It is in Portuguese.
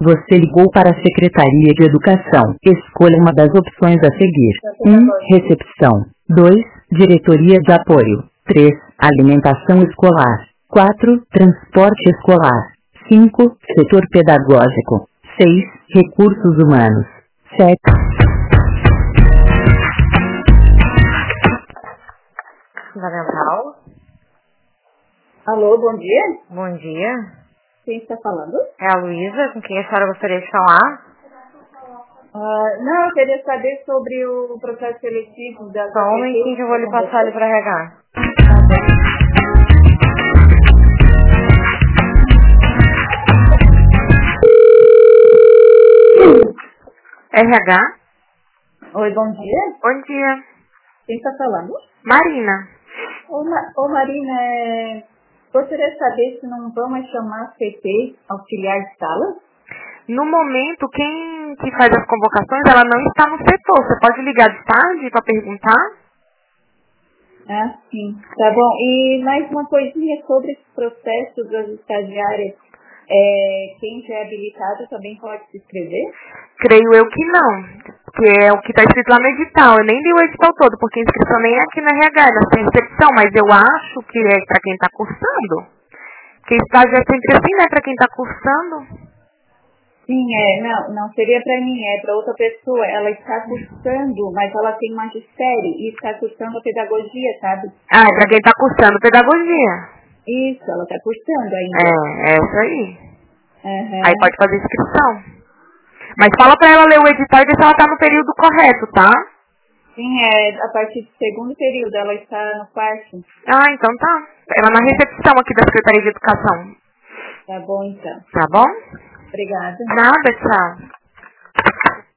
Você ligou para a Secretaria de Educação. Escolha uma das opções a seguir. 1. Recepção. 2. Diretoria de Apoio. 3. Alimentação escolar. 4. Transporte escolar. 5. Setor pedagógico. 6. Recursos humanos. 7. Fundamental. Alô, bom dia. Bom dia. Quem está falando? É a Luísa, com quem a senhora gostaria de falar? Não, eu queria saber sobre o processo seletivo da... Só um momentinho que eu vou lhe passar ali para RH. RH? Oi, bom dia. Bom dia. Quem está falando? Marina. Ô Marina, gostaria de saber se não vão mais chamar CT, auxiliar de sala? No momento, quem que faz as convocações, ela não está no setor. Você pode ligar de tarde para perguntar? Ah, sim. Tá bom. E mais uma coisinha sobre esse processo das estagiárias. Quem já é habilitado também pode se inscrever? Creio eu que não. Que é o que está escrito lá no edital. Eu nem li o edital todo, porque a inscrição nem é aqui na RH, é na recepção. Mas eu acho que é para quem está cursando. Porque estágio é sempre assim, né? Para quem está cursando. Sim, não seria para mim, é para outra pessoa. Ela está cursando, mas ela tem magistério e está cursando a pedagogia, sabe? Ah, é para quem está cursando pedagogia. Isso, ela está cursando ainda. É isso aí. Uhum. Aí pode fazer inscrição. Mas fala para ela ler o edital e ver se ela está no período correto, tá? Sim, a partir do segundo período, ela está no quarto. Ah, então tá. Ela na recepção aqui da Secretaria de Educação. Tá bom, então. Tá bom? Obrigada. Nada, tchau.